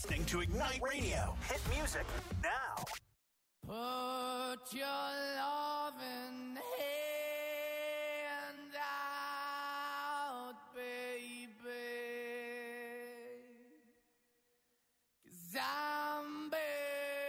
listening to Ignite Radio. Hit music now. Put your loving hand out, baby, 'cause I'm begging.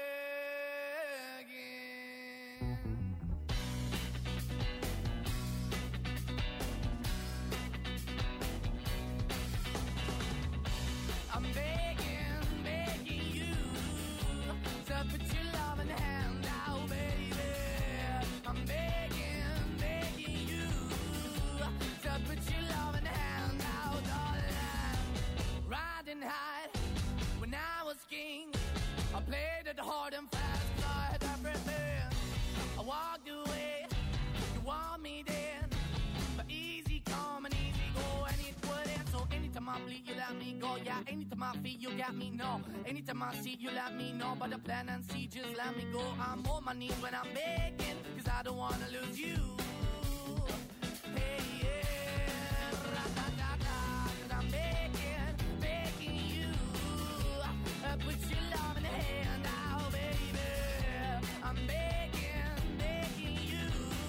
I'm begging, begging you to put your loving hand out, baby. I'm begging, begging you to put your loving hand out, darling. Riding high when I was king, I played it hard and fast, 'cause I had everything. I walked away, you want me then, but easy come and easy go, and it wouldn't. So anytime I bleed, you let me go. Yeah, anytime I feel, you got me, no. Anytime I see, you let me know. But the plan and see, just let me go. I'm on my knees when I'm begging, 'cause I don't wanna lose you. Hey, yeah, ra-da-da-da, 'cause I'm begging, begging you. Put your love in the hand out, baby. I'm begging, begging you.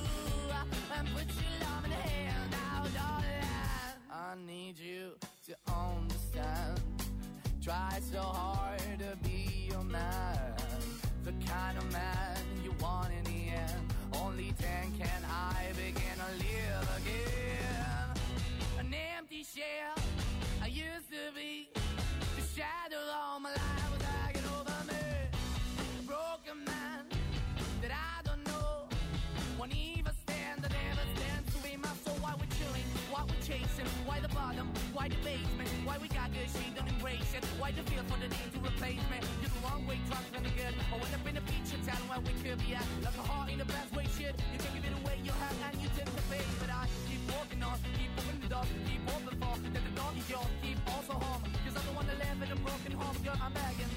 Put your love in the hand out, darling. I need you to understand. Try so hard to be your man, the kind of man you want in the end. Only then can I begin to live again. An empty shell I used to be, the shadow all my life was hanging over me. A broken man that I don't know, won't even stand, I never stand to be my soul. Why we're chilling, why we're chasing, why the bottom, why the basement, why we got good, she don't embrace it, why the feel for the need to replace me. You're the wrong way, trying to be good. I went up in the feature town where we could be at, like a heart in the best way, shit. You can give it away, you have, and you tend to pay. But I keep walking on, keep opening the door, keep open for, that the door is yours, keep also home, 'cause I'm the one that live in a broken home, girl, I'm begging.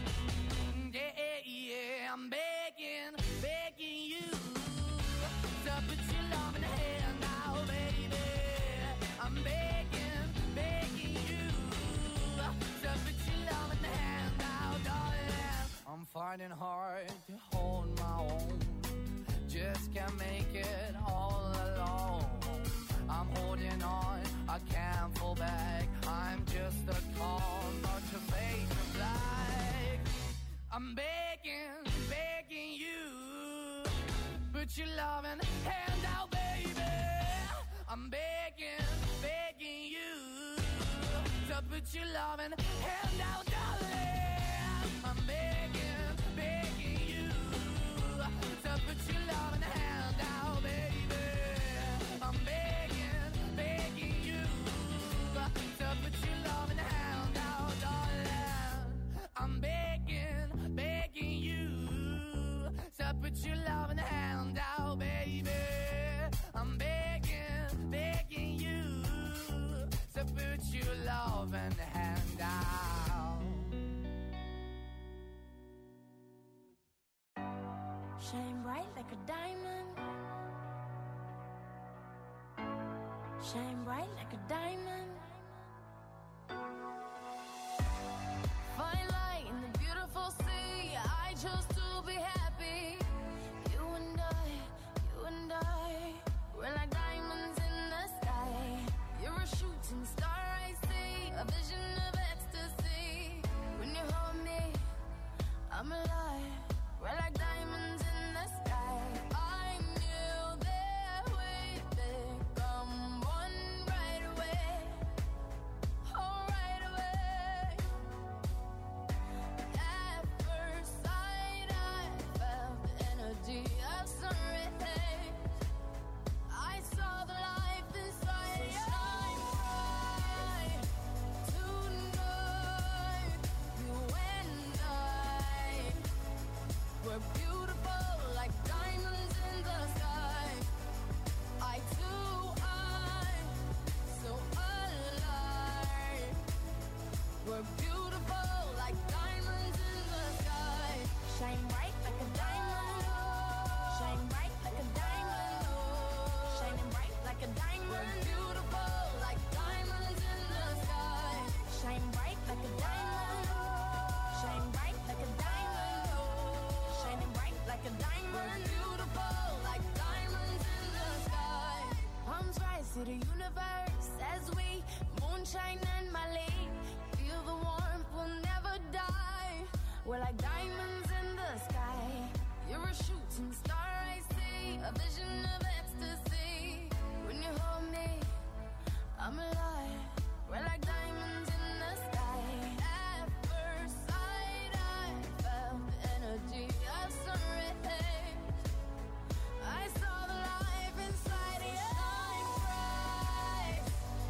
Yeah, yeah, I'm begging, begging you to put your love in the hand now, baby. I'm begging, begging you to put your love in the hand now, darling. I'm fighting hard to hold my own, just can't make it all alone. I'm holding on, I can't fall back. I'm just a call, not to fade to black. I'm begging, begging you, put your loving hand out, baby. I'm begging, begging you to put your loving hand out, darling. I'm begging, begging you to put your loving hand out, baby. I'm begging, begging you to put your loving hand out, darling. I'm begging, begging you to put your loving hand out, baby. I'm begging, begging you to put your loving hand out. Shine bright like a diamond. Shine bright like a diamond. Fine light in the beautiful sea. I chose to be happy. You and I, we're like diamonds in the sky. You're a shooting star, I see, a vision of ecstasy. When you hold me, I'm alive. We're like diamonds in the sky. I knew that we'd become one right away. Oh, right away. At first sight, I felt the energy of sun rays. I saw sunshine and my leaf. Feel the warmth, we'll never die. We're like diamonds in the sky. You're a shooting star, I see. A vision of ecstasy. When you hold me, I'm alive. We're like diamonds in the sky. At first sight, I felt the energy of sun rays. I saw the life inside you. Shine bright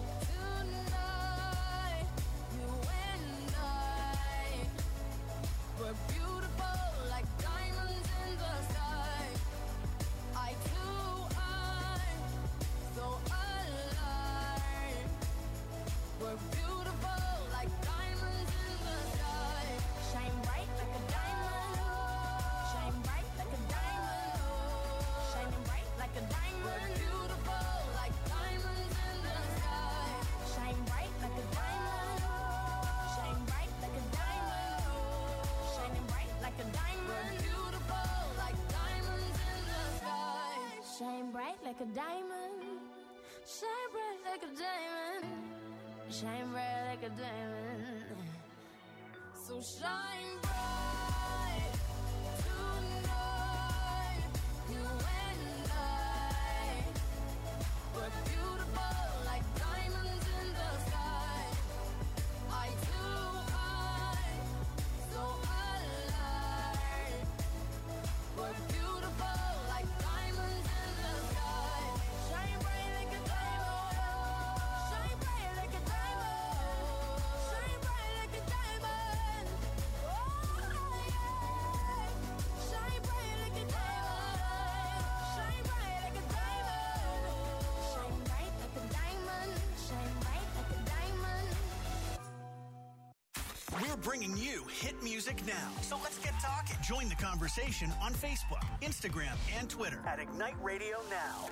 tonight. You and I were beautiful like diamonds in the sky. I too, I'm so alive. We're beautiful like diamonds in the sky. Shine bright like a diamond. Shine bright like a diamond. Shining bright like a diamond. We're beautiful like diamonds in the sky. Shine bright like a diamond. Shine bright like a diamond. Shining bright like a diamond. We're beautiful like diamonds in the sky. Shine bright like a diamond. Shine bright like a diamond. Shine bright like a diamond. So shine bright tonight. You and I were beautiful like diamonds in the sky. I too, I'm so alive. We're beautiful like diamonds in the sky. Shine bright like a diamond. Shine bright like a diamond. Shine bright like a diamond. Oh yeah. Shine bright like a diamond. Shine bright like a diamond. Shine bright like a diamond. Shine bright like a diamond. We're bringing you hit music now. So let's get talking. Join the conversation on Facebook, Instagram, and Twitter at Ignite Radio Now.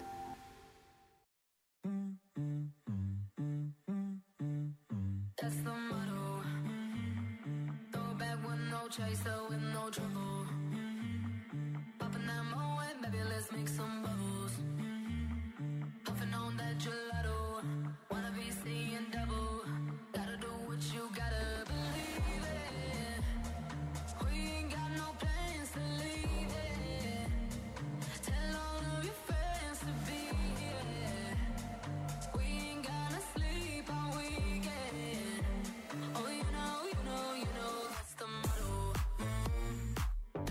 That's the motto. Throw back with no chaser, with no trouble. Popping that Moet, baby, let's make some bubbles. Puffing on that gelato. Wanna be seeing double. Gotta do what you gotta believe it. We ain't got no plans to leave it. Tell all of your friends to be here. We ain't gonna sleep all weekend. Oh, you know, that's the motto.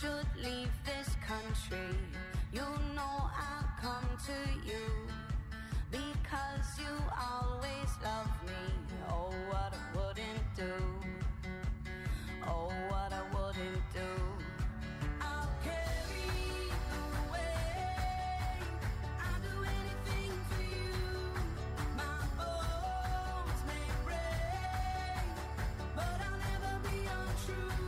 should leave this country, you know I'll come to you, because you always love me. Oh, what I wouldn't do. Oh, what I wouldn't do. I'll carry you away. I'll do anything for you. My bones may break, but I'll never be untrue.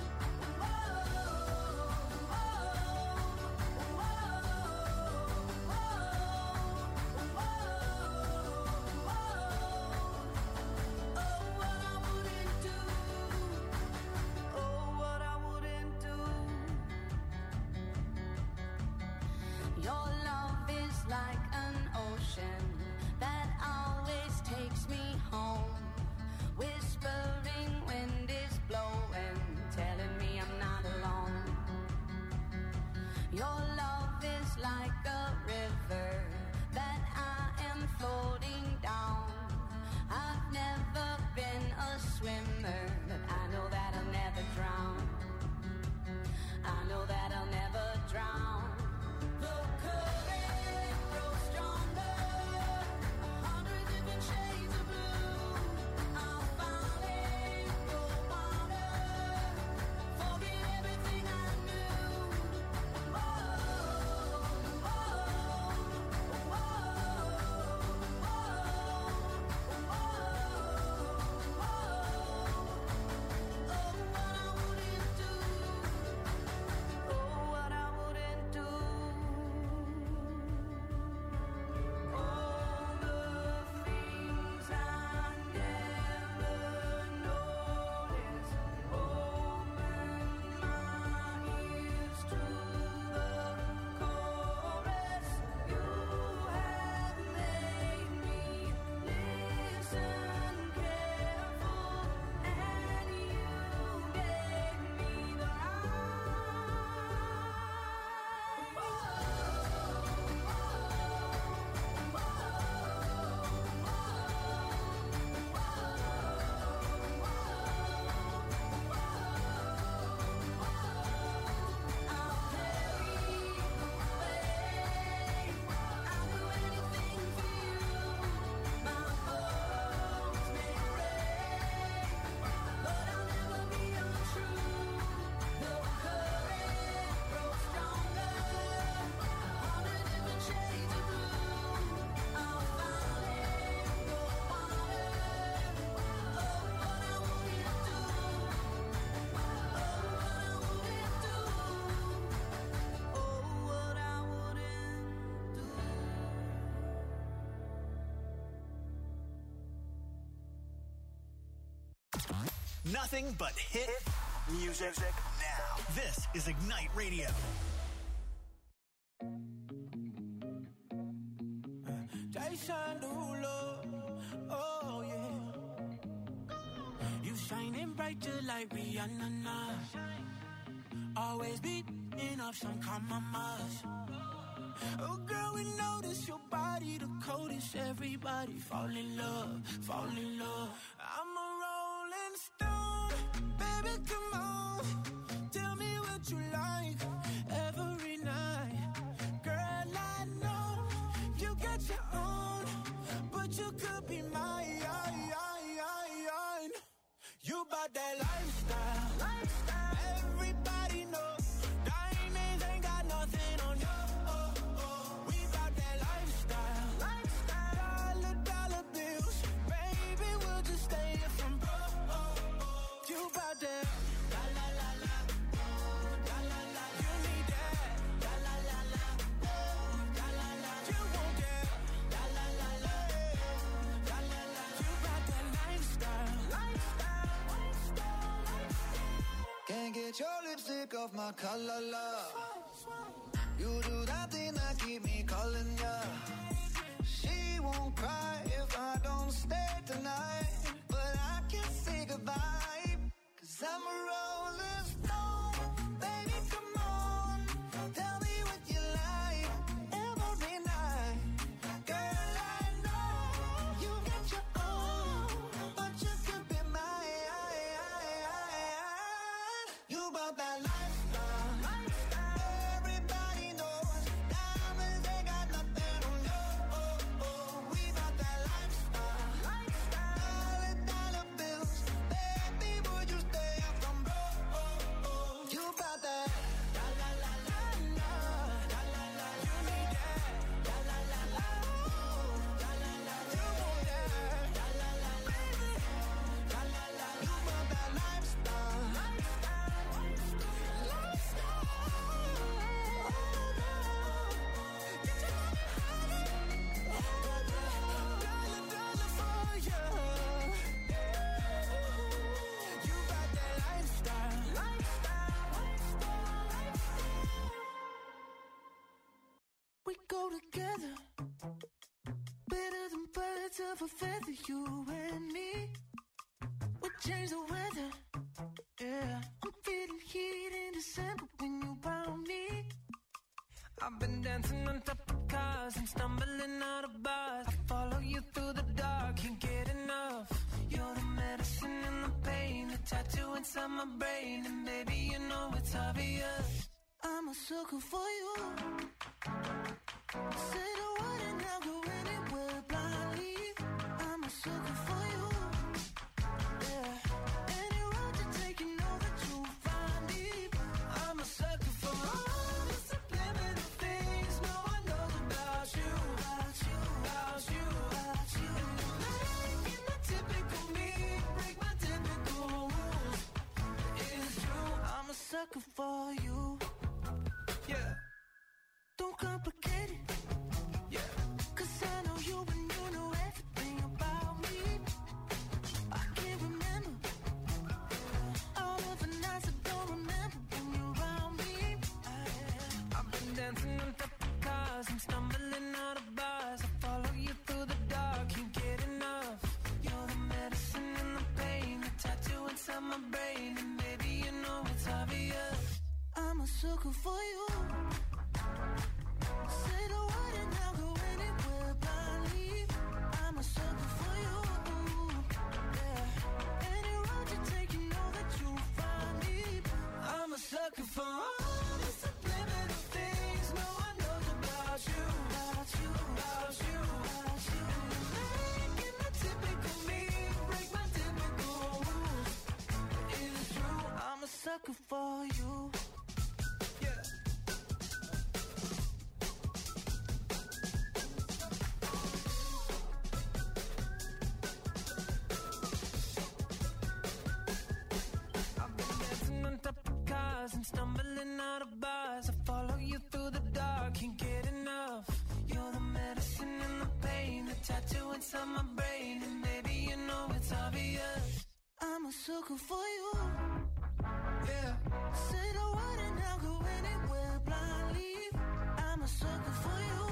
Your love is like an ocean that always takes me home. Whispering wind is blowing, telling me I'm not alone. Your love is like a river that I am floating down. I've never been a swimmer, but I know that I'll never drown. I know that I'll never drown. The current grows stronger, 100 different shades of blue. I'll fall in the water, forget everything I knew. What I wouldn't do. All the things I never noticed. Open my ears to the chorus. You have made me listen careful, and you gave me the Nothing but hit music now. This is Ignite Radio. Jason Derulo, oh yeah. You shining bright just like Rihanna. Always beating up some compromise. Oh girl, we notice your body the coldest. Everybody fall in love, fall in love. I'm a rolling stone, baby, come on. Tell me what you like every night. Girl, I know you got your own, but you could be mine. You bought that lifestyle. Everybody knows diamonds ain't got nothing on you. We bought that lifestyle. Dollar bills, baby, we'll just stay here from broke. You bought that. La la la la, la la la. You need that. La la la la, la la la. You want that. La la la la, la la la. You bought that lifestyle. Can't get your lipstick off my collar, love. You do that thing that keep me calling ya. She won't cry if I don't stay tonight, but I can't say goodbye, 'cause I'm a rolling stone. Baby, come on, tell me what you like every night. Girl, I know you got your own, but you could be mine. You bought that lifestyle. go together. Better than birds of a feather, you and me. We change the weather. Yeah, I'm feeling heat in December when you found me. I've been dancing on top of cars and stumbling out of bars. I follow you through the dark, can't get enough. You're the medicine and the pain, the tattoo inside my brain. And baby, you know it's obvious, I'm a sucker for you. Say the word and I'll go anywhere blindly. I'm a sucker for you. Yeah, any road you take, you know that you'll find me. I'm a sucker for all the subliminal things no one knows about you. About you, about you, about you. And you're making the typical me break my typical rules. It's true, I'm a sucker for you. Yeah. Don't complicate it. Yeah. 'Cause I know you and you know everything about me. I can't remember all of the nights I don't remember when you're around me. I've been dancing on top of cars and stumbling out of bars. I follow you through the dark, can't get enough. You're the medicine and the pain, the tattoo inside my brain. And baby, you know it's obvious, I'm a sucker for you. Say the word and I'll go anywhere blindly. I'm a sucker for you. Yeah, any road you take, you know that you'll find me. I'm a sucker for all the subliminal things no one knows about you. About you, about you, about you. Making the typical me break my typical rules. It's true, I'm a sucker for you. Yeah. And stumbling out of bars, I follow you through the dark, can't get enough. You're the medicine and the pain, the tattoo inside my brain. And baby, you know it's obvious, I'm a sucker for you. Yeah. Say the word and I'll go anywhere blindly. I'm a sucker for you.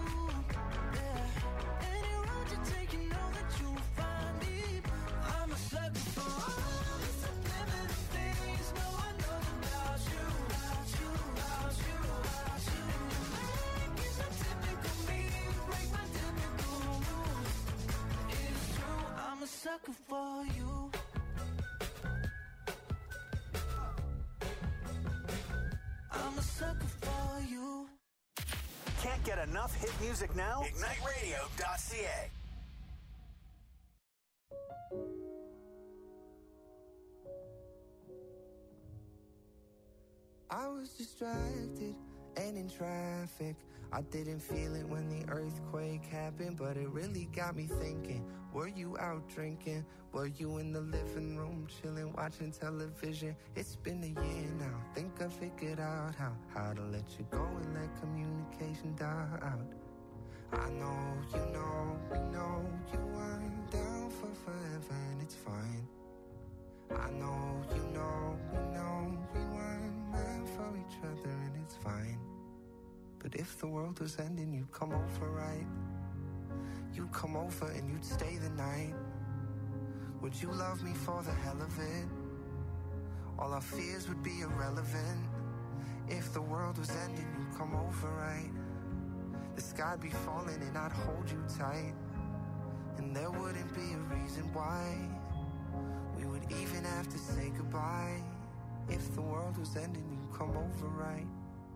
Yeah. Any road you take, you know that you'll find me. I'm a sucker for all the subliminal things no one knows about you. About you, about you, about you. And you're making the typical me break my typical rules. It's true, I'm a sucker for you. I'm a sucker for you. Can't get enough hit music now? IgniteRadio.ca. I was distracted and in traffic. I didn't feel it when the earthquake happened, but it really got me thinking. Were you out drinking? Were you in the living room chilling, watching television? It's been a year now. Think I figured out how to let you go and let communication die out. I know, you know, we know you weren't down for forever, and it's fine. I know, you know, we know we weren't meant for each other, and it's fine. But if the world was ending, you'd come over, right? You'd come over and you'd stay the night. Would you love me for the hell of it? All our fears would be irrelevant. If the world was ending, you'd come over, right? The sky'd be falling and I'd hold you tight. And there wouldn't be a reason why we would even have to say goodbye. If the world was ending, you'd come over, right?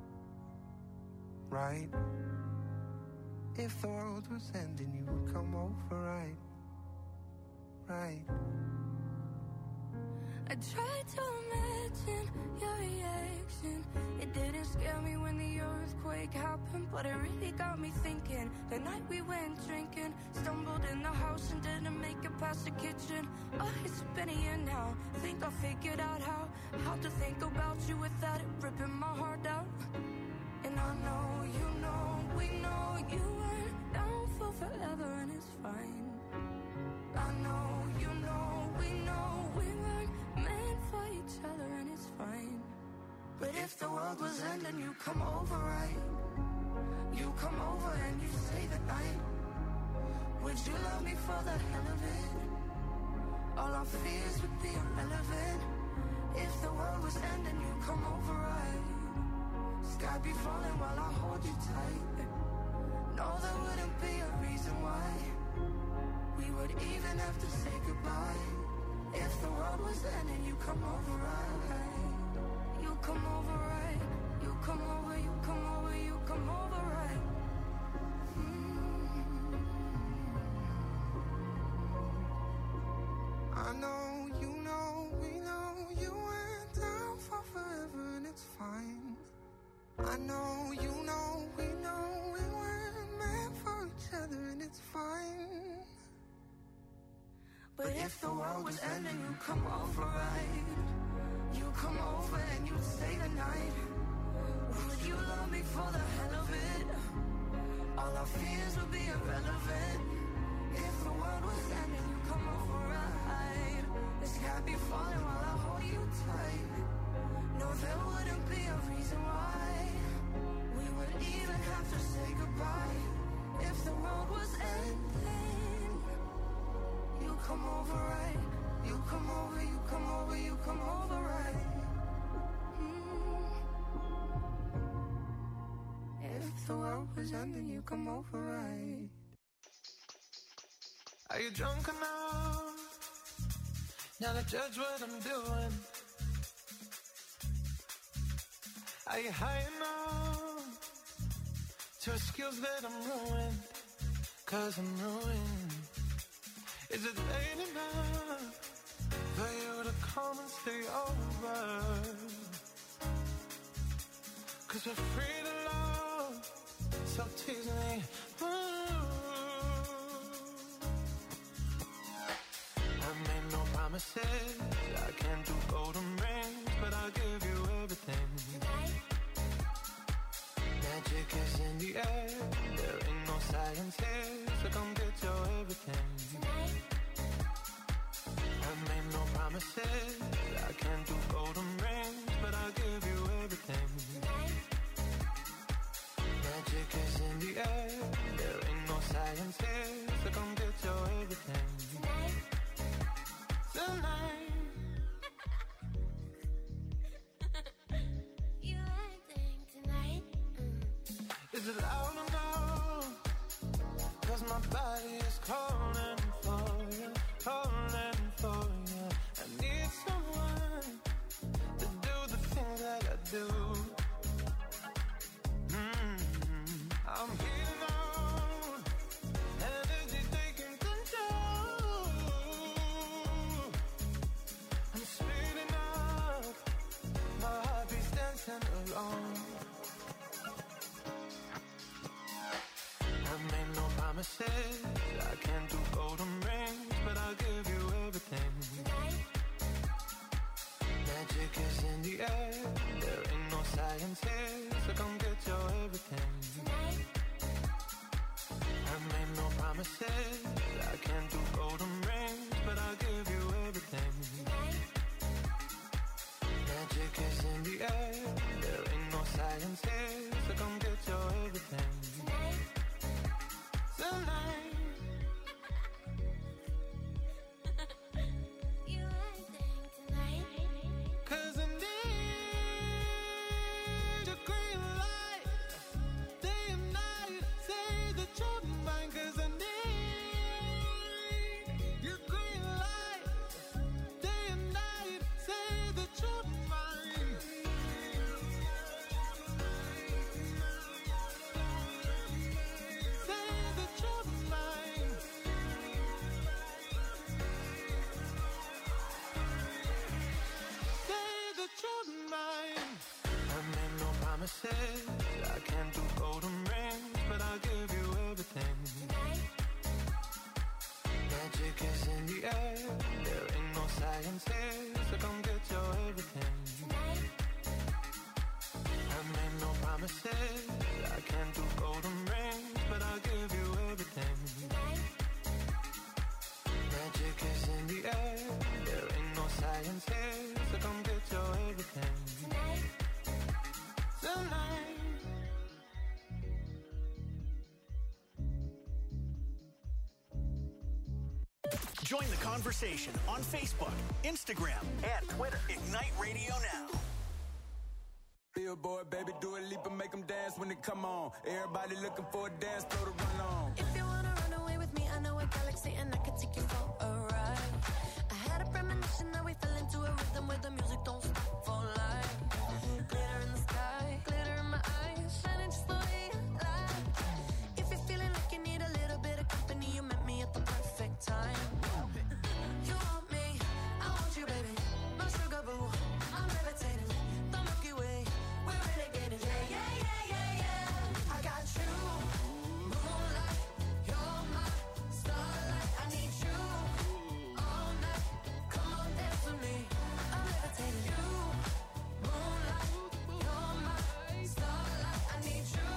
Right? If the world was ending, you would come over, right? Right? I tried to imagine your reaction. It didn't scare me when the earthquake happened, but it really got me thinking. The night we went drinking, stumbled in the house and didn't make it past the kitchen. Oh, it's been a year now. Think I figured out how to think about you without it ripping my heart out. And I know, you know, we know you weren't down for forever, and it's fine. I know, you know, we know we weren't meant for each other, and it's fine. But if the world was ending, you'd come over, right? you come over and you stay the night? Would you love me for the hell of it? All our fears would be irrelevant. If the world was ending, you come over right. Sky be falling while I hold you tight. No, there wouldn't be a reason why we would even have to say goodbye. If the world was ending, you come over right. You come over right. You come over, you come over, you come over right. I know, you know, we know you went down for forever and it's fine. I know, you know, we know we weren't meant for each other and it's fine. But if the world was ending, you come over right. You come over and you stay the night. Would you love me for the hell of it? All our fears would be irrelevant. If the world was ending, you come over right. The sky be falling while I hold you tight. No, there wouldn't be a reason why we would even have to say goodbye. If the world was ending, you come over right. You come over, you come over, you come over right. If the world was ending, you come over right. Are you drunk enough now to judge what I'm doing? Are you high enough to excuse that I'm ruined? 'Cause I'm ruined. Is it late enough for you to come and stay over? 'Cause we're free to love, so tease me. I made no promises, I can't do golden rings, but I'll give you everything. Magic is in the air, there ain't no science here, so come get your everything. I made no promises, I can't do golden rings, but I'll give you everything. Magic is in the air, there ain't no science here, so come get your everything. Tonight. You acting tonight? Is it loud enough? 'Cause my body is calling for you, calling for you. I need someone to do the things that I do. I'm heating on, energy taking control. I'm speeding up, my heartbeat's dancing along. I made no promises, I can't do golden rings, but I'll give you everything. Magic is in the air, there ain't no science here, so come get your everything. I made no promises, I can't do golden rings, but I'll give you everything. Magic is in the air, there ain't no science here, so come get your everything. Tonight. You acting tonight? 'Cause I need your green light, day and night, say that you're mine. 'Cause I need your green light, day and night, say that you're mine. Say that you're mine. Say that you're mine. I made no promises, I can't do golden rings, but I'll give you everything. Magic is in the air, there ain't no science here, so come get your everything. I made no promises, I can't do golden rings, but I'll give you everything. Magic is in the air, there ain't no science here, so come get your everything. Tonight. Join the conversation on Facebook, Instagram, and Twitter. Ignite Radio Now. Billboard, baby, do a leap and make them dance when they come on. Everybody looking for a dance floor to run on. If you wanna run away with me, I know a galaxy and I can take you for a ride. I had a premonition that we fell into a rhythm where the music don't stop for life. Glitter in the sky, glitter in my eyes, shining just the way you like. If you're feeling like you need a little bit of company, you met me at the perfect time. You want me, I want you, baby, my sugar boo. I'm levitating, the Milky Way, we're renegading. Yeah, yeah, yeah, yeah, yeah. I got you, moonlight, you're my starlight. I need you all night. Come on, dance with me. I'm levitating. You, moonlight, you're my starlight. I need you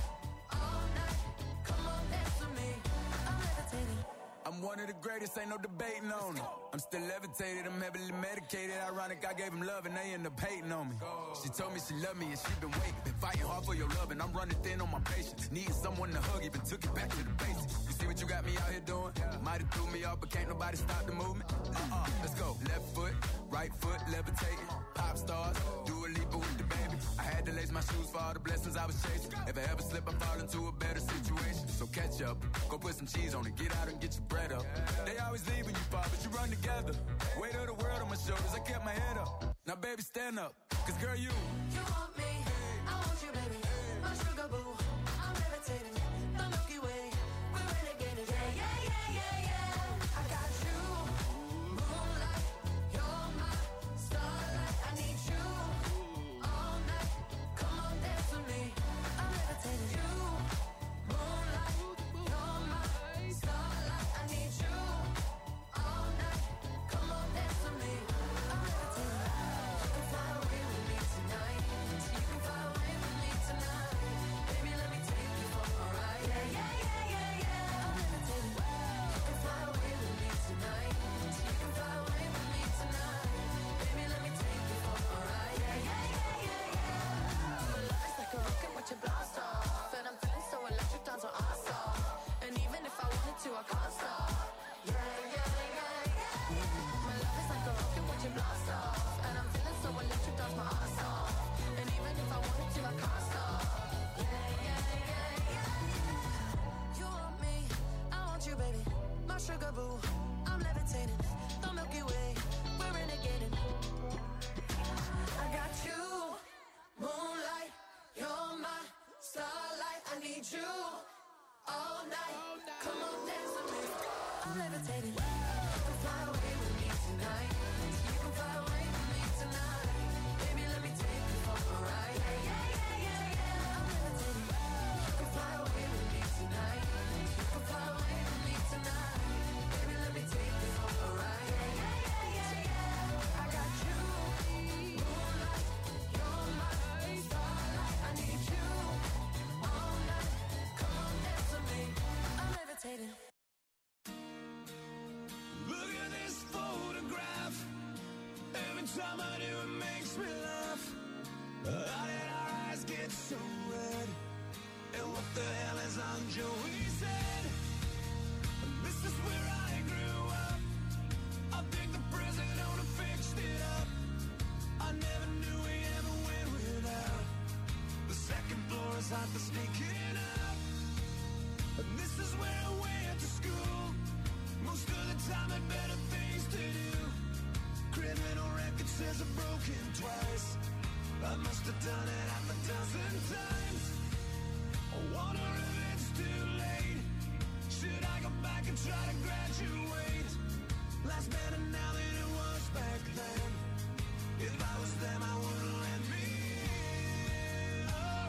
all night. Come on, dance with me. I'm levitating. I'm one of the greatest, ain't no debating on it. I'm still levitated, I'm heavily medicated. Ironic, I gave him love and they end up hating on me. She told me she loved me and she been waiting. Been fighting hard for your love and I'm running thin on my patience. Needing someone to hug, even took it back to the basics. You see what you got me out here doing? Might have threw me off, but can't nobody stop the movement. Let's go. Left foot, right foot, levitating. Pop stars, do a leap with the baby. I had to lace my shoes for all the blessings I was chasing. If I ever slip, I fall into a better situation. So catch up, go put some cheese on it, get out and get your bread up. They always leave when you fall, but you run together. Weight of the world on my shoulders, I kept my head up. Now baby, stand up, cause girl, you want me, I want you, baby, my sugar boo. I'm levitating, the Milky Way, we're renegading. Yeah, yeah, yeah, yeah, yeah. I got you, moonlight, you're my starlight. I need you all night. Come on, dance with me. I'm levitating. You, moonlight, you're my starlight. I need you all night. Come on, dance with me. I'm levitating. You can fly away with me tonight. You can fly away with me tonight. Baby, let me take you for a ride. Yeah, yeah, yeah, yeah, yeah. I'm levitating. You can fly away with me tonight. You can fly away with me tonight. Baby, let me take you for a ride. Yeah, yeah, yeah, yeah, yeah. My love is like a rocket, watch it blast off. And I'm feeling so electric, dance on our song. And even if I wanted to, I can't stop. Yeah, yeah, yeah, yeah. My love is like a rocket, watch it blast off. And I'm feeling so electric, dance my ass off. And even if I wanted to, I can't stop. Yeah, yeah, yeah, yeah. You want me, I want you, baby, my sugar boo. I'm levitating, the Milky Way, we're renegading. I got you, moonlight, you're my starlight. I need you all night. Come on, dance with me. I'm levitating. You can fly away with me tonight. You can fly away with me tonight. Baby, let me take you for a ride. Yeah, yeah, yeah, yeah, yeah. I'm levitating. You can fly away with me tonight. You can fly away with me tonight. Baby, let me take you for a ride. Yeah, yeah, yeah, yeah, yeah. I got you, moonlight, you're my starlight. I need you all night. Come on, dance with me. I'm levitating. look at this photograph. Every time I do, it makes me laugh. How did our eyes get so red? And what the hell is on Joey's head? This is where I grew up. I think the president owner fixed it up. I never knew we ever went without. The second floor is hot for sneaking up. And this is where I went to school. Most of the time had better things to do. Criminal record says I've broken twice. I must have done it half a dozen times. I wonder if it's too late. Should I go back and try to graduate? Life's better now than it was back then. If I was them, I wouldn't let me in.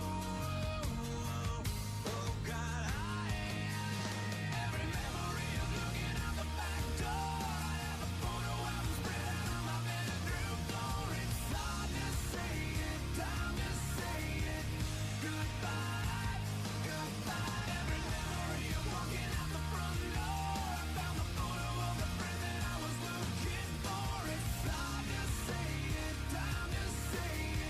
Oh, God, every memory of looking out the back door. I have a photo album spread out on my bedroom floor. It's hard to say it, time to say it. Goodbye, goodbye. Every memory of walking out the front door. I found the photo of the friend that I was looking for. It's hard to say it, time to say it.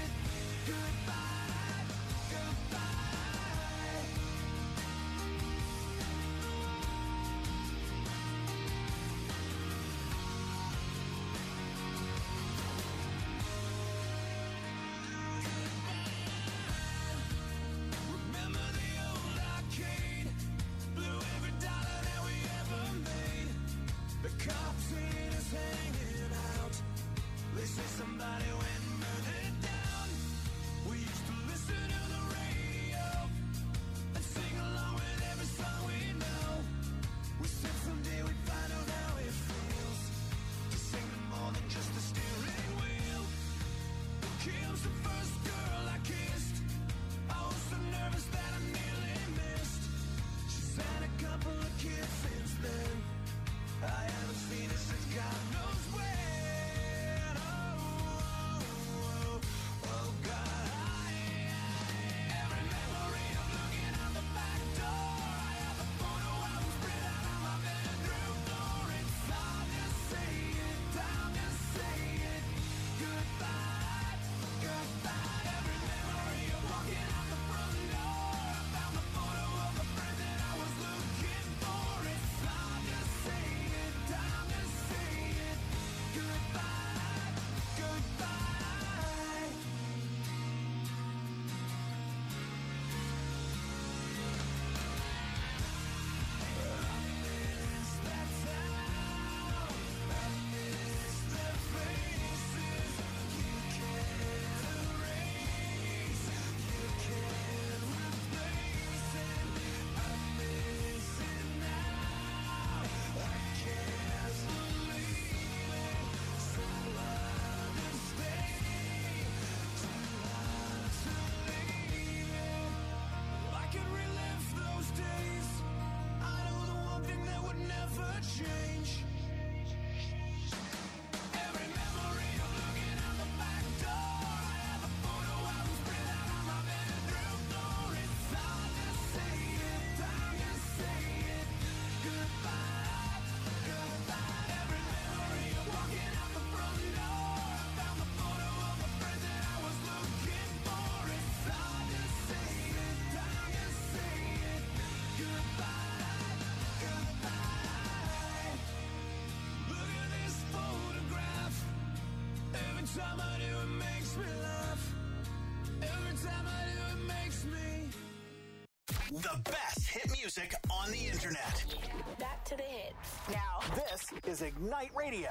The best hit music on the internet. Back to the hits. Now, this is Ignite Radio.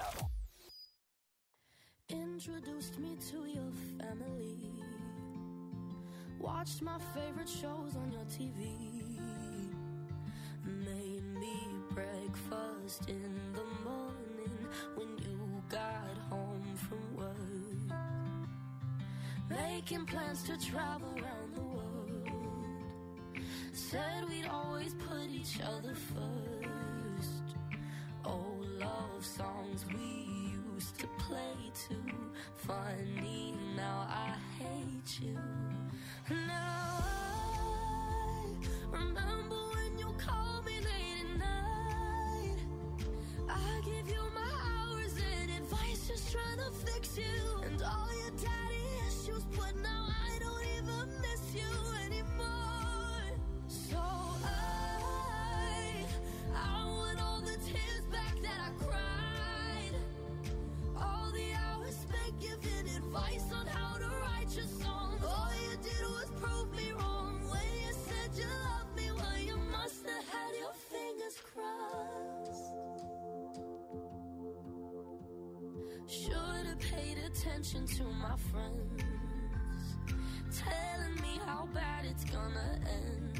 Introduced me to your family. Watched my favorite shows on your TV. Made me breakfast in the morning when you got home from work. Making plans to travel around the world. Said we'd always put each other first. Old love songs we used to play too. Funny, now I hate you. Now I remember when you called me late at night. I give you my hours and advice, just trying to fix you. And all your daddy issues, but now I don't even miss you anymore. So I want all the tears back that I cried. All the hours spent giving advice on how to write your songs. All you did was prove me wrong when you said you loved me. Well, you must have had your fingers crossed. Should have paid attention to my friends, telling me how bad it's gonna end.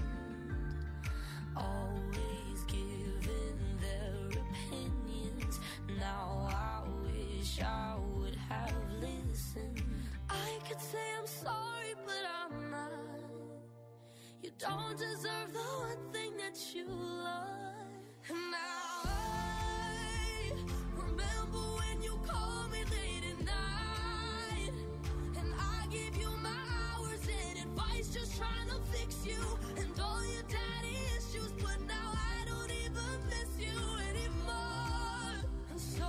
Always giving their opinions. Now I wish I would have listened. I could say I'm sorry, but I'm not. You don't deserve the one thing that you love. Now I remember when you called me late at night, and I gave you my hours and advice, just trying to fix you. And all your daddy issues, but now I don't even miss you anymore. And so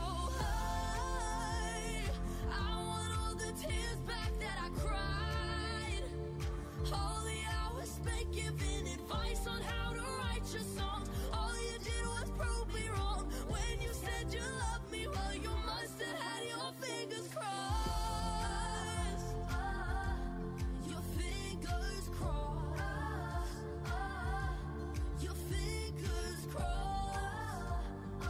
I want all the tears back that I cried. All the hours spent giving advice on how to write your songs. All you did was prove me wrong when you said you loved me. Well, you must have had your fingers crossed. Your fingers crossed. Your fingers crossed.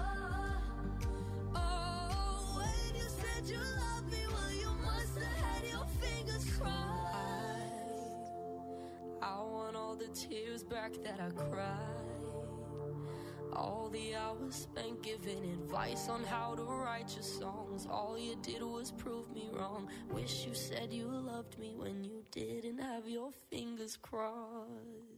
Oh, when you said you loved me, well, you must have had your fingers crossed. I want all the tears back that I cried. All the hours spent giving advice on how to write your songs. All you did was prove me wrong. Wish you said you loved me when you didn't have your fingers crossed.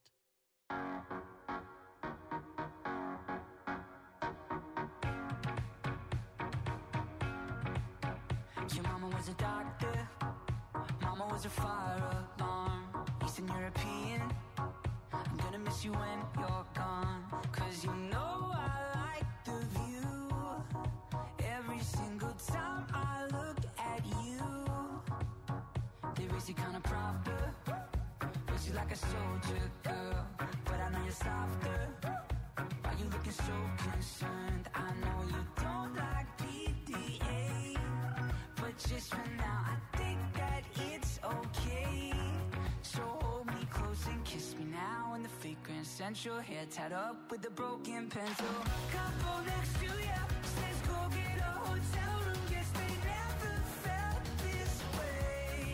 Your mama was a doctor, mama was a fire alarm. Eastern European, I'm gonna miss you when you're gone. Cause you know I like the view. Every single time I look at you, they raise you kinda proper, raise you like a soldier girl. But I know you're softer. Why you looking so concerned? I know you don't like PDA, but just for now I think that it's okay. So hold me close and kiss me now in the fragrant scent. Your hair tied up with a broken pencil. Couple next to ya, let's go get a hotel room. Guess they never felt this way.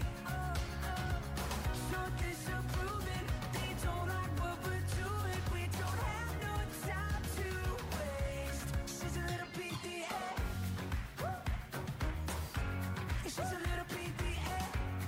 So disapproving, they don't like what we're doing. We don't have no time to waste. She's a little PDA. She's a little PDA.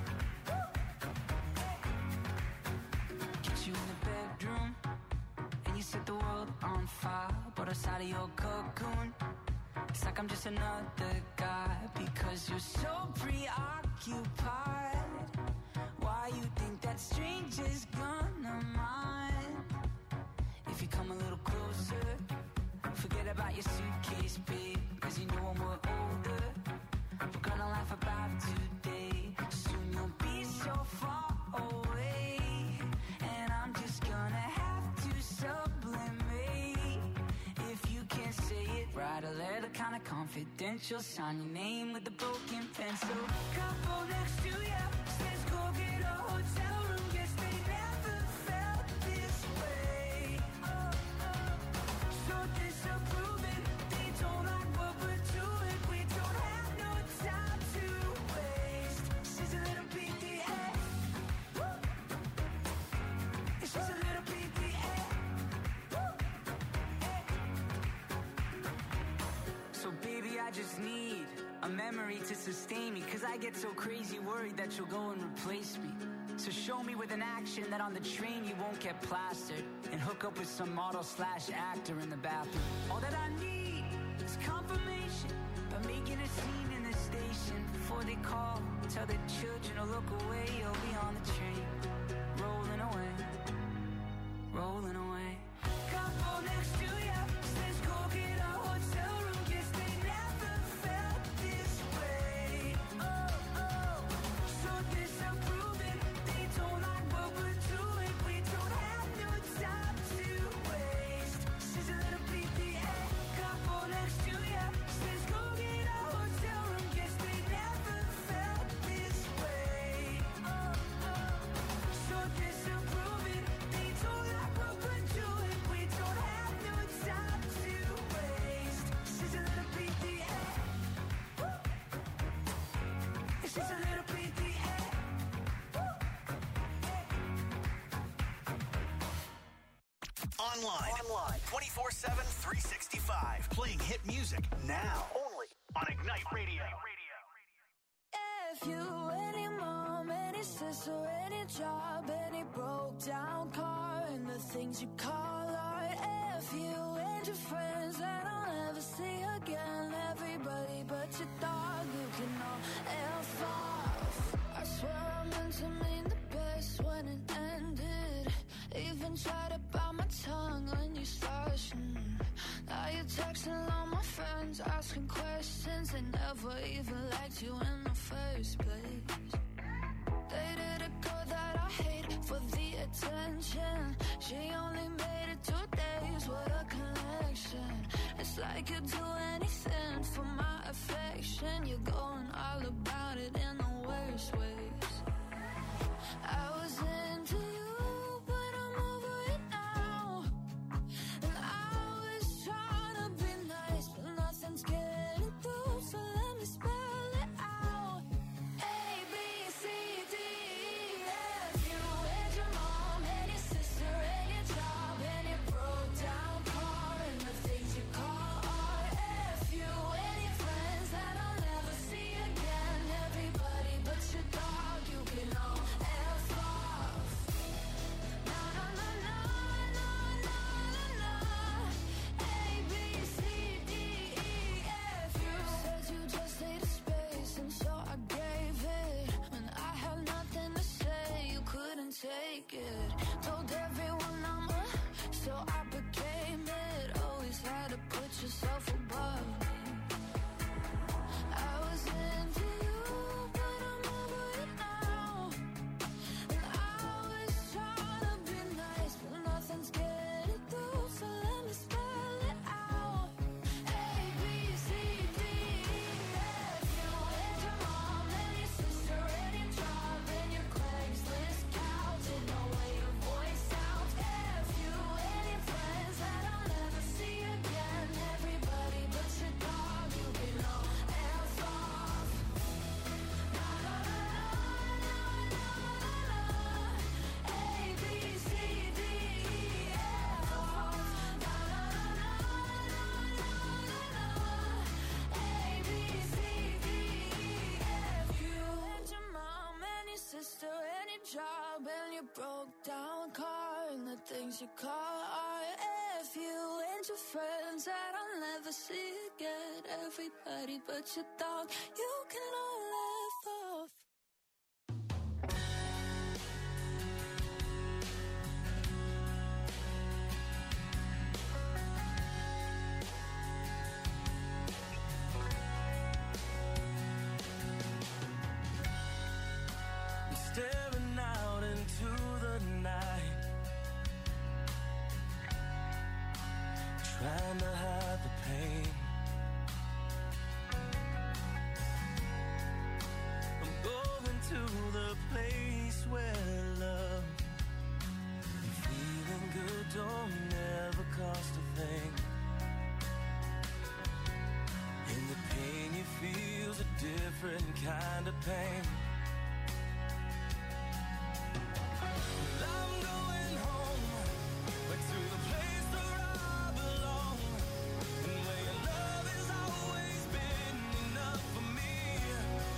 Get you in the bedroom, and you set the world on fire. But outside of your cocoon, it's like I'm just another guy. Because you're so preoccupied. Why you think that stranger's gonna mind? If you come a little closer, forget about your suitcase, babe. Cause you know when we're older, we're gonna laugh about today. Soon you'll be so far away, and I'm just gonna have to sublimate. If you can't say it, write a letter kinda confidential. Sign your name with a broken pencil. Couple next to ya, let's go get a hotel room. Guess they never felt this way. sustain me, cause I get so crazy worried that you'll go and replace me. So show me with an action that on the train you won't get plastered, and hook up with some model/actor in the bathroom. All that I need is confirmation by making a scene in the station. Before they call, tell the children to look away. You'll be on the train, rolling away, rolling away. Couple next to ya, says go get a hotel room. Guess they never felt this way. Oh, oh, so disapproving. They don't like what we're doing. We don't have no time to waste. She's a little PPA. Couple next to ya, says go get a hotel room. Guess they never felt this way. Oh, oh, so disapproving. They don't like what we're doing. We don't have no time to waste. She's a little PPA. She's a little PPA. Online 24/7, 365. Playing hit music now. Only on Ignite Radio. If you, any mom, any sister, any job, any broke down car, and the things you call art. If you and your friends that I'll never see again, everybody but your dog, you can all F off. I swear I meant to mean the best when it ended. Even tried to bite my tongue when you started. Now you're texting all my friends, asking questions. They never even liked you in the first place. Dated a girl that I hate for the attention. She only made it 2 days, what a connection. It's like you'd do anything for my affection. You're going all about it in the worst ways. I was into you, but I'm over it now. And I was trying to be nice, but nothing's getting through, so let me spell it out. A, B, C, D, E, F. You and your mom and your sister and your job and your broke down car and the things you call art. F you and your friends that I'll never see again. Everybody but your dog, you can all F off. No, no, no, no, no, no, no, no. A, B, C, D, E, F. You said you just needed space, and so I gave it. When I had nothing to say, you couldn't take it. Told everyone I'm so I became it. Always had to put yourself above me. I was into you, but I'm over it now. And I was trying to be nice, but nothing's getting through, so let me spell it out. A, B, C, D, E, F. You and your mom and your sister and your job and your Craigslist couch and the way your voice sounds. F you and your friends that I'll never see again. Everybody but your dog, you can all F off. No, no, no, no, no, no, no. A, B, C, D, E, F off. No, no, no, no, no, no, no. A, B, C, D, E, F. You and your mom and your sister and your job and your broke down car and the things you call art. F you and your friends that I'll never see again. Everybody but your dog, you can all laugh off. I'm staring out into the night, trying to hide the pain. I'm going to the place where love and feeling good don't ever cost a thing. And the pain you feel's a different kind of pain. I'm going home, back to the place where I belong, and where your love has always been enough for me.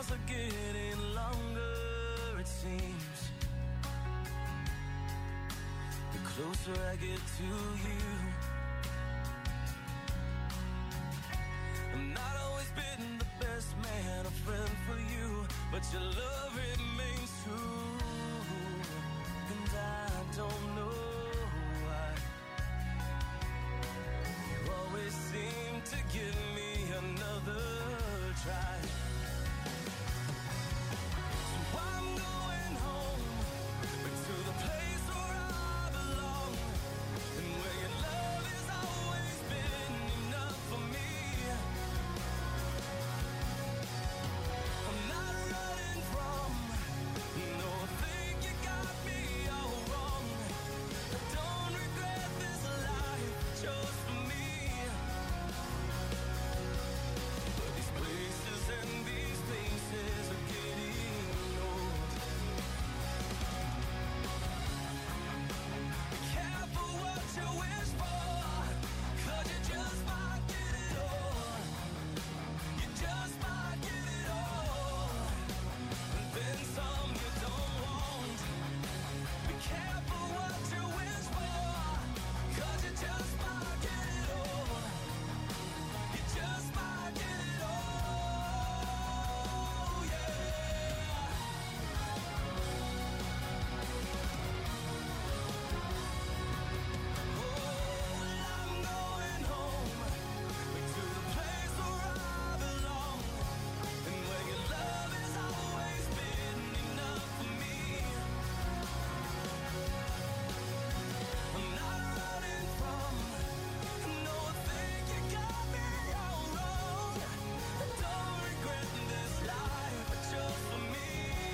miles are getting longer, it seems. The closer I get to you. I've not always been the best man, a friend for you, but your love remains true. And I don't know why you always seem to give me another try. So I'm going home, back to the place where I belong, and where your love has always been enough for me. I'm not running from, no, I think you got me all wrong. I don't regret this life I chose for me. But these places and these places are getting old. Be careful what you wish for, 'cause you just might get it all. You just might get it all, and then some you don't want. Be careful what you wish for, 'cause you just might get it all. You just might get it all, yeah. Oh, well, I'm going home, back to the place where I belong, and where your love has always been enough for me. I'm not running from, no, I think you got me all wrong. I don't regret this life I chose for me.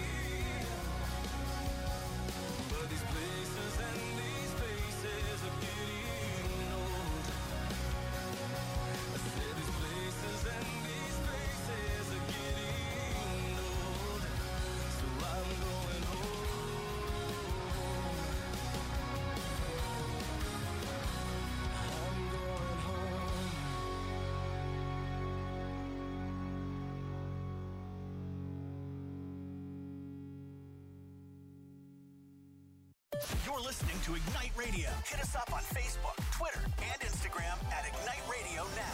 But these places and these places are getting old. I said these places and these places are getting old. So I'm going home. I'm going home. You're listening to Ignite Radio. Hit us up on Facebook, Twitter, and Instagram at Ignite Radio Now.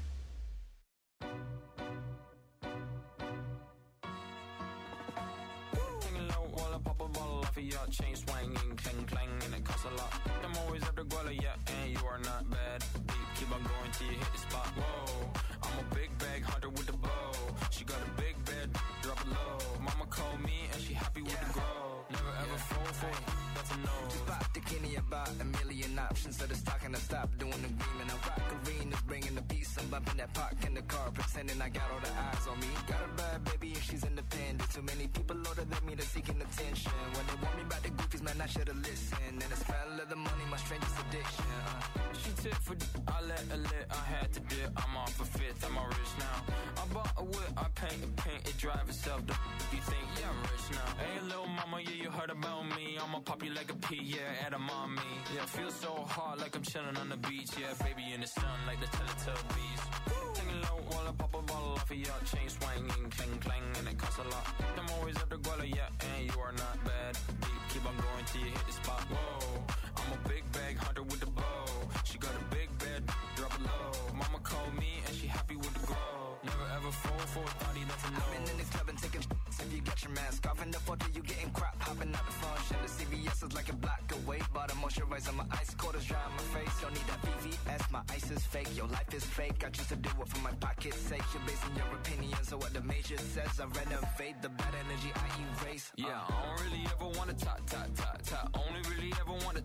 Taking low while I pop a bottle off of your chain swinging, clang clang, and it costs a lot. I'm always after Guala, yeah, and you are not bad. Beat, keep on going till you hit the spot. Whoa, I'm a big bag hunter with the bow. She got a big bed, drop it low. Mama called me and she happy with the grow. Never ever fall for it, that's a no. Just pop the Kenny about a million options. So the stock and I stop doing the green. And I rock arenas, bringing the peace. I'm bumping that park in the car, pretending I got all the eyes on me. Got a bad baby and she's independent. Too many people older than me, they're seeking attention. When they want me about the goofies, man, I should've listened. And the smell of the money, my strangest addiction. She tip for I let her lit, I had to dip. I'm off a fifth, I'm all rich now. I bought a whip, I paint it drive itself. You think, yeah, I'm rich now. Hey, little mama, yeah, you heard about me. I'ma pop you like a pea, yeah, at a mommy. Yeah, feel so hot like I'm chilling on the beach. Yeah, baby in the sun like the Teletubbies. Taking low while I pop a bottle off of your chain swinging, clang clang, and it costs a lot. I'm always after Guala, yeah, and you are not bad. Deep, keep on going till you hit the spot. Whoa, I'm a big bag hunter with the bow. She got a big bed, drop it low. Mama called me and she happy with the grow. Never ever fall for a thotty, that's a no. I've been in this club and taking shots. If you get your mask off in the photo, you getting crap. Hopping out the function. The CVS is like a block away. Bought a moisturizer, my ice quarters dry on my face. Don't need that VVS, my ice is fake. Your life is fake. I choose to do it for my pocket's sake. You're basing your opinions on what the major says. I renovate the bad energy I erase. Yeah, I don't really ever wanna top. Only really ever wanna.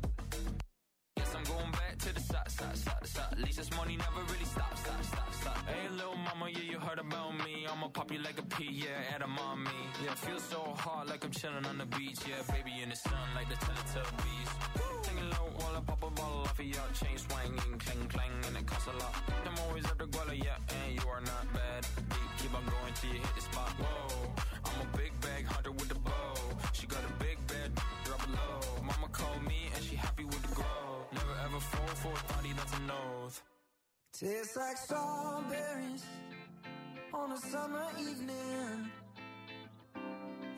Guess I'm going back to the side. At least this money never really stops. Hey, little mama, yeah, you heard about me. I'ma pop you like a pea, yeah, at a mommy. Yeah, feel so hot like I'm chilling on the beach. Yeah, baby in the sun like the Teletubbies. Taking low while I pop a bottle off of your chain swinging, clang clang, and it costs a lot. I'm always after Guala, yeah, and you are not bad. Deep, keep on going till you hit the spot. Whoa, I'm a big bag hunter with the bow. She got a big bed, drop it low. Mama called me and she happy with the grow. Never ever fall for a thotty, that's a nose. Tastes like strawberries on a summer evening.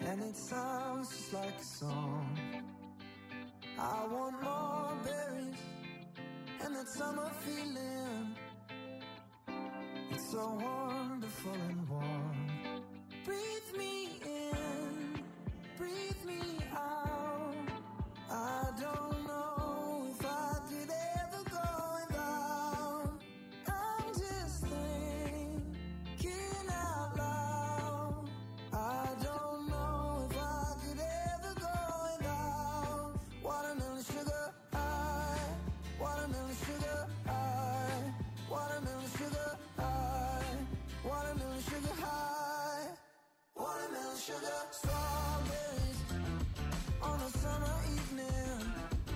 and it sounds just like a song. I want more berries and that summer feeling. It's so wonderful and warm. Breathe me in, breathe me out. I don't know if I could ever go without. I'm just thinking out loud. I don't know if I could ever go without. Watermelon sugar high, watermelon sugar high, watermelon sugar high, watermelon sugar high, watermelon sugar. Strawberries on a summer evening.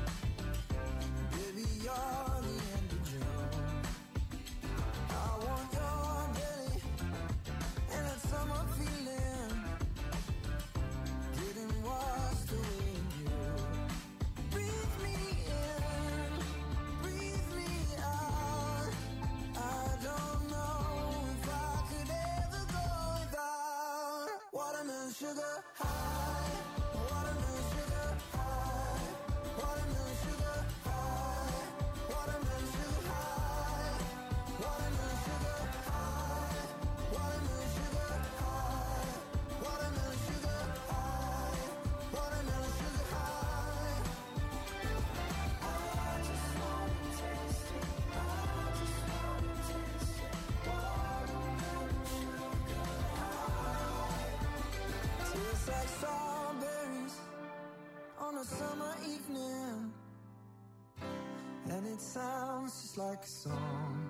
Baby, you're the end of June. I want your belly and that summer feeling, getting washed away in you. Breathe me in, breathe me out. I don't know if I could ever go without. Watermelon sugar high, watermelon sugar high, watermelon sugar high, watermelon sugar high, watermelon sugar high, watermelon sugar high, watermelon sugar high, watermelon sugar high. I just wanna taste it, I just wanna taste it. Watermelon sugar high. Tastes like strawberries on a summer evening, and it sounds just like a song.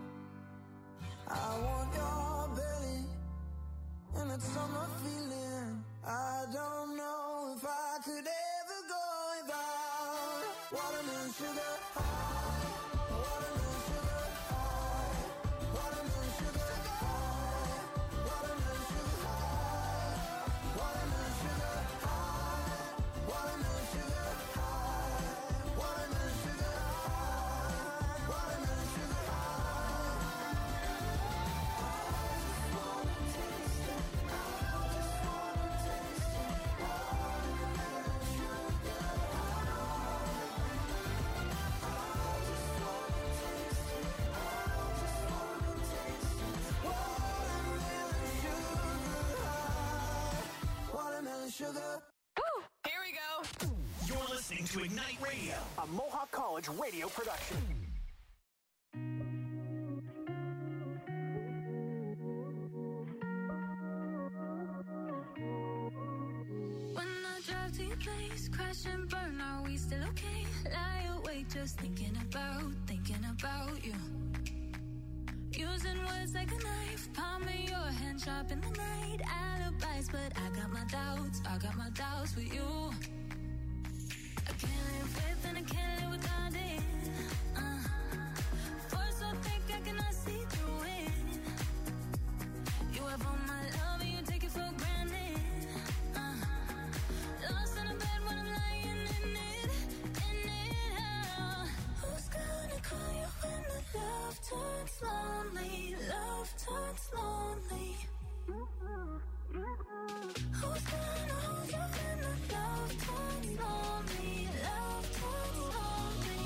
I want your belly and that summer feeling. I don't know if I could ever go without. Watermelon sugar high, watermelon sugar high, watermelon sugar high, watermelon sugar high, watermelon sugar high, watermelon sugar high, watermelon sugar high, watermelon sugar high. I just wanna taste it, I just wanna taste it. Watermelon sugar high. I just wanna taste it, I just wanna taste it. Watermelon sugar high, watermelon sugar. Here we go. You're listening to Ignite Radio, a Mohawk College radio production. When I drive to your place, crash and burn, are we still okay? Lie awake just thinking about you. Using words like a knife, palm of your hand sharp in the night. Alibis, but I got my doubts with you. I can't live with and I can't live without it. Force so thick I cannot see through it. You have all my love and you take it for granted. Lost in a bed when I'm lying in it. Who's gonna call you when the love turns lonely? Love turns lonely. Who's gonna hold you when the love turns lonely? Love turns lonely.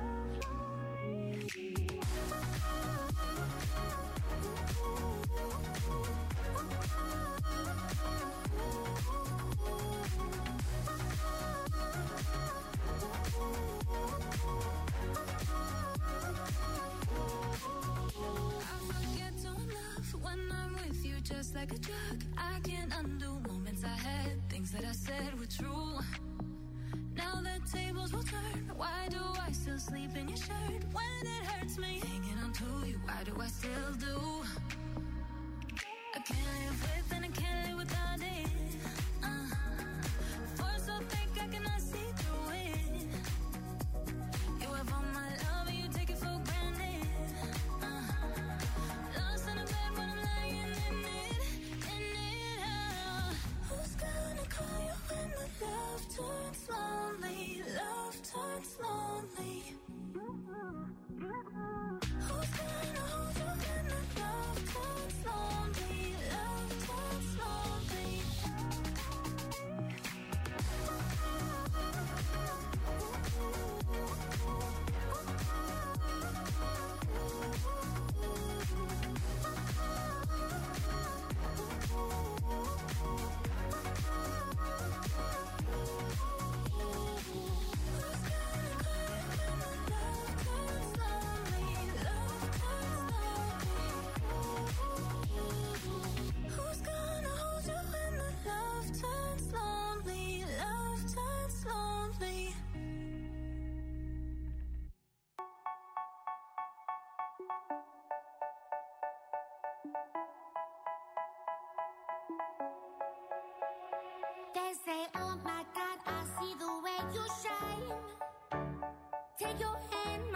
I forget to love when I'm with you, just like a drug. I can't undo moments I had, things that I said were true. Now the tables will turn. Why do I still sleep in your shirt when it hurts me? Hanging on to you, why do I still do? I can't live with and I can't live without it. Force so thick I cannot see through it. You have all my love and you take it for granted. Lost in a bed when I'm lying in it. Who's gonna call you when the love turns lonely? Love turns lonely. Who's gonna hold you when the love turns lonely? Love turns lonely.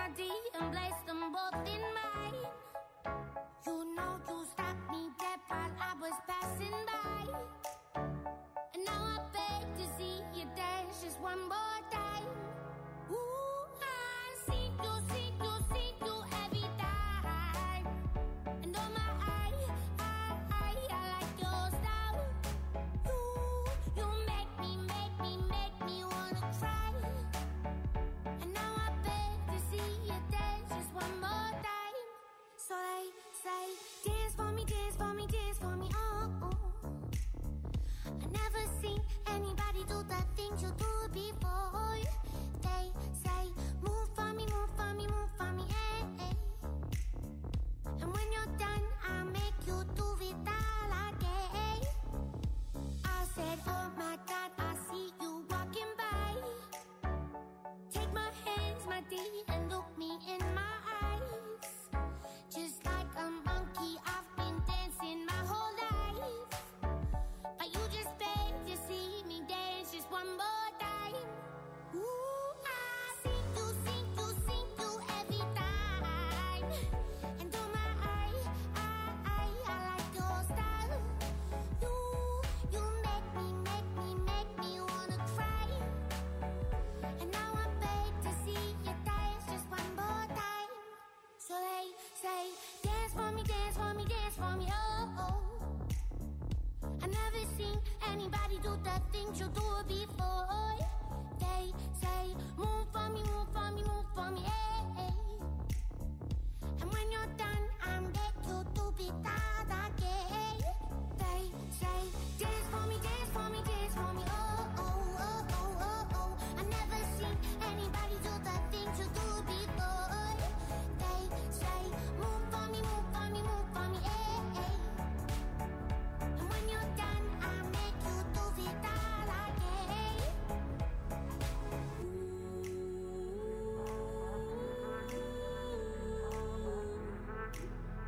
my D and place them both in mine. You know you stopped me dead while I was passing by. And now I beg to see you dance just one more time. Ooh, I see you every time. And oh my, I like your style. You make me wanna cry. And now I beg to see you dance just one more time. So they say, dance for me, dance for me, dance for me, oh. I never seen anybody do the things you do before. They say, move for me, move for me, move for me, eh. And when you're done, I'll make you do it all again. I said, oh my God, I see you walking by. Take my hands, my D, and look me in my eyes. Just like a monkey, I've been dancing my whole life. But you just beg to see me dance just one more time. Ooh, I see you every time. And oh my, I like your style. You make me wanna cry. And now I beg to see you dance just one more time. So they say, dance for me, dance for me, dance for me, oh. I never seen anybody do the things you do before. They say, move for me, move for me, move for me, eh.